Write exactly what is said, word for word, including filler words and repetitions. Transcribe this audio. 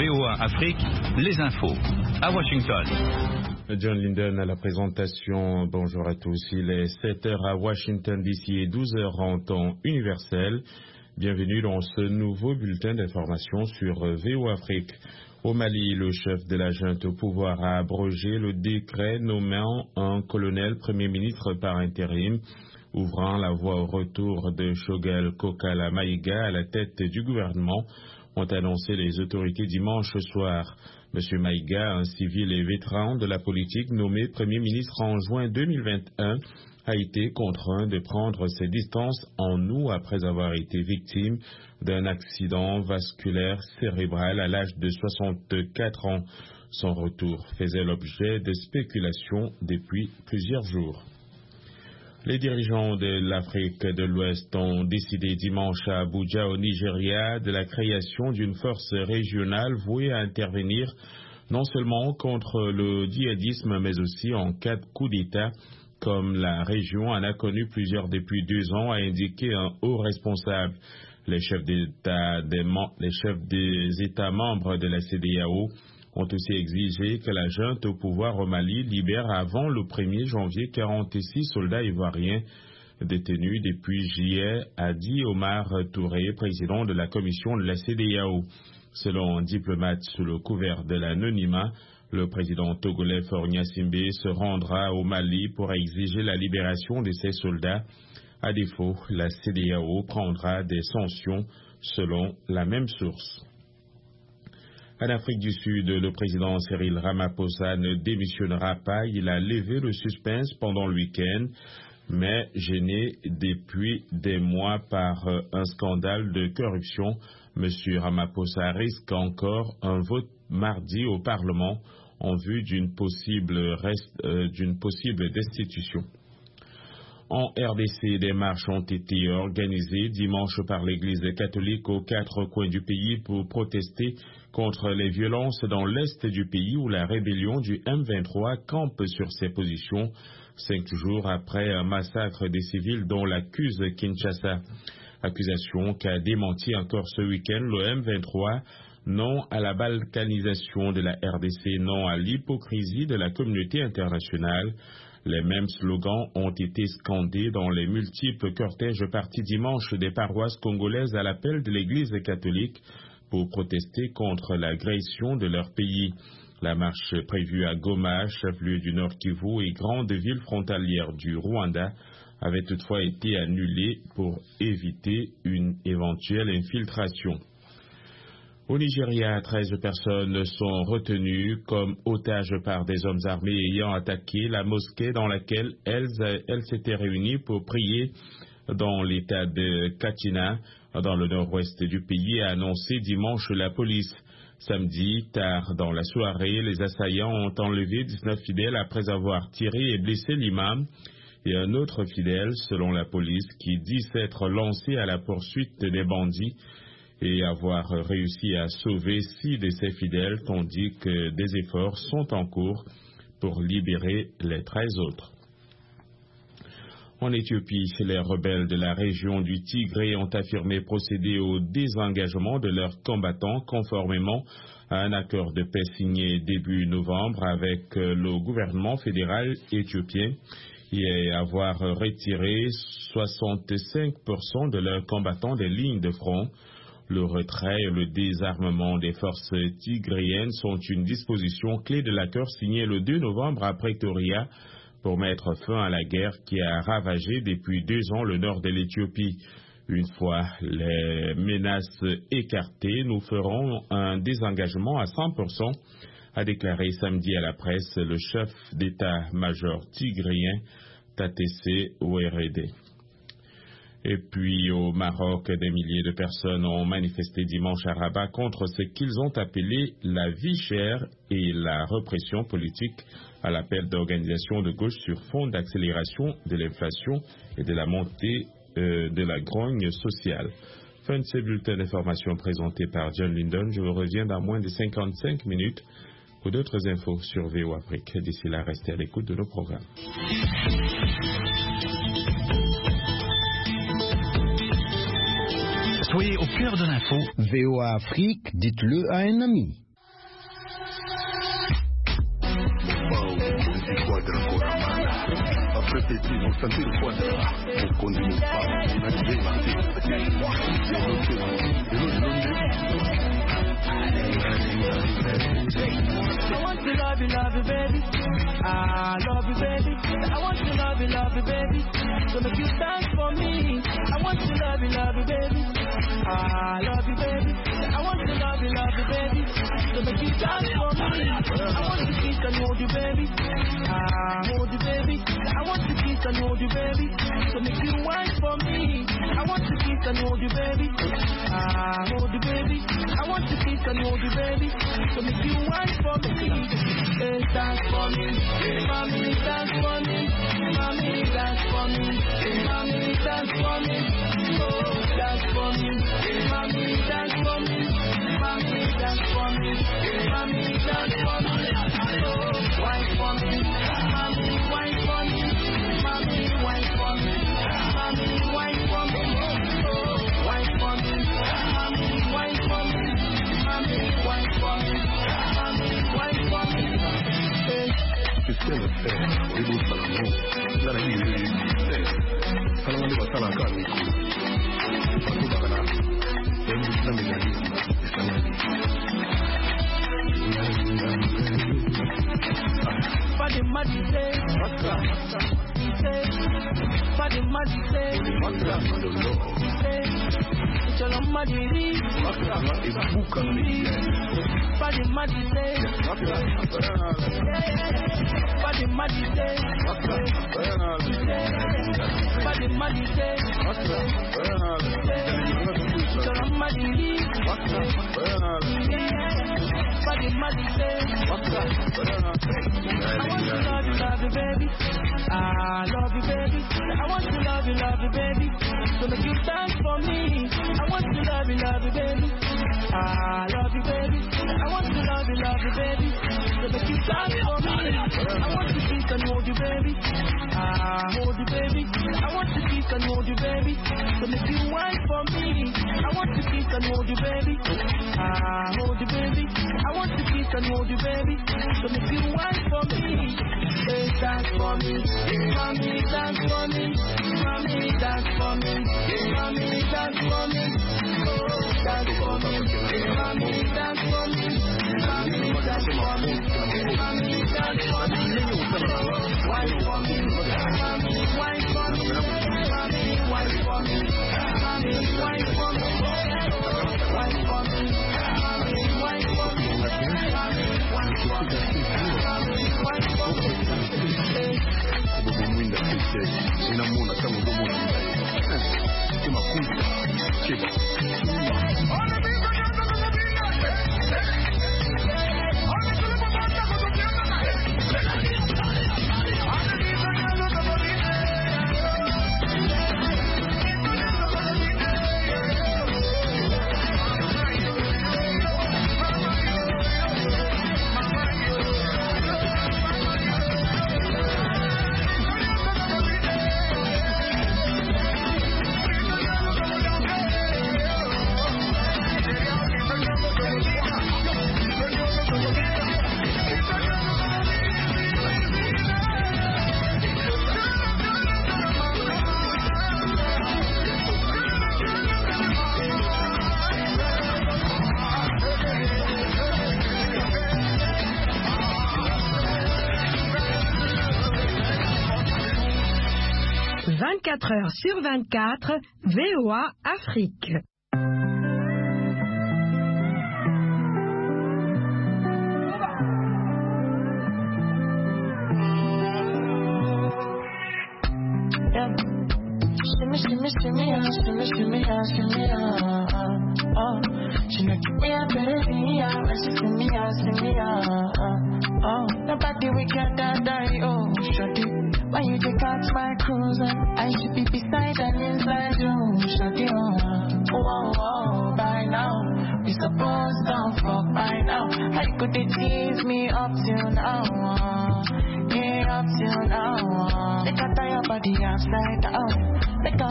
V O A Afrique, les infos. À Washington. John Linden à la présentation. Bonjour à tous. Il est sept heures à Washington D C et douze heures en temps universel. Bienvenue dans ce nouveau bulletin d'information sur V O A Afrique. Au Mali, le chef de la junte au pouvoir a abrogé le décret nommant un colonel premier ministre par intérim, ouvrant la voie au retour de Choguel Kokala Maïga à la tête du gouvernement, ont annoncé les autorités dimanche soir. M. Maïga, un civil et vétéran de la politique nommé Premier ministre en juin deux mille vingt et un, a été contraint de prendre ses distances en août après avoir été victime d'un accident vasculaire cérébral à l'âge de soixante-quatre ans. Son retour faisait l'objet de spéculations depuis plusieurs jours. Les dirigeants de l'Afrique de l'Ouest ont décidé dimanche à Abuja, au Nigeria, de la création d'une force régionale vouée à intervenir non seulement contre le djihadisme, mais aussi en cas de coup d'État, comme la région en a connu plusieurs depuis deux ans, a indiqué un haut responsable. Les chefs d'État des, les chefs des États membres de la C D A O ont aussi exigé que la junte au pouvoir au Mali libère avant le premier janvier quarante-six soldats ivoiriens détenus depuis juillet, a dit Omar Touré, président de la commission de la C D A O. Selon un diplomate sous le couvert de l'anonymat, le président togolais Faure Gnassingbé se rendra au Mali pour exiger la libération de ses soldats. À défaut, la C D A O prendra des sanctions selon la même source. En Afrique du Sud, le président Cyril Ramaphosa ne démissionnera pas. Il a levé le suspense pendant le week-end, mais gêné depuis des mois par un scandale de corruption. M. Ramaphosa risque encore un vote mardi au Parlement en vue d'une possible, reste, euh, d'une possible destitution. En R D C, des marches ont été organisées dimanche par l'Église catholique aux quatre coins du pays pour protester contre les violences dans l'est du pays où la rébellion du M vingt-trois campe sur ses positions, cinq jours après un massacre des civils dont l'accuse Kinshasa. Accusation qu'a démenti encore ce week-end le M vingt-trois, non à la balkanisation de la R D C, non à l'hypocrisie de la communauté internationale. Les mêmes slogans ont été scandés dans les multiples cortèges partis dimanche des paroisses congolaises à l'appel de l'Église catholique pour protester contre l'agression de leur pays. La marche prévue à Goma, chef-lieu du Nord Kivu et grande ville frontalière du Rwanda, avait toutefois été annulée pour éviter une éventuelle infiltration. Au Nigeria, treize personnes sont retenues comme otages par des hommes armés ayant attaqué la mosquée dans laquelle elles, elles s'étaient réunies pour prier dans l'état de Katsina, dans le nord-ouest du pays, a annoncé dimanche la police. Samedi, tard dans la soirée, les assaillants ont enlevé dix-neuf fidèles après avoir tiré et blessé l'imam et un autre fidèle, selon la police, qui dit s'être lancé à la poursuite des bandits et avoir réussi à sauver six de ses fidèles, tandis que des efforts sont en cours pour libérer les treize autres. En Éthiopie, les rebelles de la région du Tigré ont affirmé procéder au désengagement de leurs combattants conformément à un accord de paix signé début novembre avec le gouvernement fédéral éthiopien et avoir retiré soixante-cinq pour cent de leurs combattants des lignes de front. Le retrait et le désarmement des forces tigréennes sont une disposition clé de l'accord signé le deux novembre à Pretoria pour mettre fin à la guerre qui a ravagé depuis deux ans le nord de l'Éthiopie. Une fois les menaces écartées, nous ferons un désengagement à cent pour cent, a déclaré samedi à la presse le chef d'état-major tigréen Tatessé Ouérédé. Et puis au Maroc, des milliers de personnes ont manifesté dimanche à Rabat contre ce qu'ils ont appelé la vie chère et la répression politique à l'appel d'organisations de gauche sur fond d'accélération de l'inflation et de la montée euh, de la grogne sociale. Fin de ce bulletin d'information présenté par John Linden. Je vous reviens dans moins de cinquante-cinq minutes pour d'autres infos sur V O A Afrique. D'ici là, restez à l'écoute de nos programmes. Soyez au cœur de l'info. V O A Afrique, dites-le à un ami. Répétez, on sentit le poids de là. On continue pas, on a dit I want to love you, love you, baby. I love you, baby. I want to love you, love you, baby. So make you dance for me. I want to love you, love you, baby. I love you, baby. I want to love you, love you, baby. So make you dance for me. I want to kiss and hold you, baby. I hold you, baby. I want to kiss and hold you, baby. So make you wine for me. I want to kiss and hold you, baby. I hold you, baby. I want to kiss and hold you, baby. So make you wine for me. Hey, dance for me. Mommy, dance for me. Mommy, dance for me. Mommy, dance for me. Oh, dance for me. Mommy, dance for me. Mommy, dance for me. Mommy, dance for me. Oh, wine for me. Mommy, wine for me. Mommy, wine for me. Mommy, wine for me. Oh, wine for me. Mommy, wine for me. Mommy, wine for me. Mommy, wine for me. Tu sais le faire, les beaux salons, la vie est difficile. Salon de Batala Kami, Patou Bagana, et nous sommes les amis, les salons. Body muddy say, what's up? He say, body muddy say, what's up? He say, it's your muddy, what's up? It's book on me. Body muddy say, what's up? Body muddy say, what's up? Body muddy say, what's up? It's your muddy, what's up? Body muddy say, what's up? I want to love you, love you, baby. I love you, baby. I want to love you, love you, baby. So make you dance for me. I want to love you, love you, baby. I love you, baby. I want to love you, love you, baby. So make you dance for me. I want to kiss and hold you, baby. I hold you, baby. I want to kiss and hold you, baby. So make you wine for me. I want to kiss and hold you, baby. I hold you, baby. I want to kiss and hold you, baby. So make you wine for me. Hey, dance for me. Mommy, dance for me. Mommy, dance for me. Mommy, dance for me. Oh, dance for me. Mommy, dance for me. Mommy, dance for me. Mommy, dance for me. Oh, wine for me. Mommy, wine for me. Mommy, wine for me. Mommy, wine for me. Wine for me. Mommy, wine for me. Mommy, wine for me. Mommy, wine for me. Mwinda kise, ina muna kama mdomo na mbaya. Kima kuja, chiba. vingt-quatre heures sur vingt-quatre, V O A Afrique. Shimmy, shimmy, shimmy, ah, shimmy, shimmy, ah, shimmy, ah, ah, oh. She make me a baby, ah, when she see me, ah, see me, ah, oh. Nobody we can die, oh, shorty. Why you take out my cruise and I should be beside and inside you, shorty, oh, oh, oh, by now. We supposed to fuck by now. How could they tease me up till now, uh, yeah, up till now, uh. They got your body upside down. Make a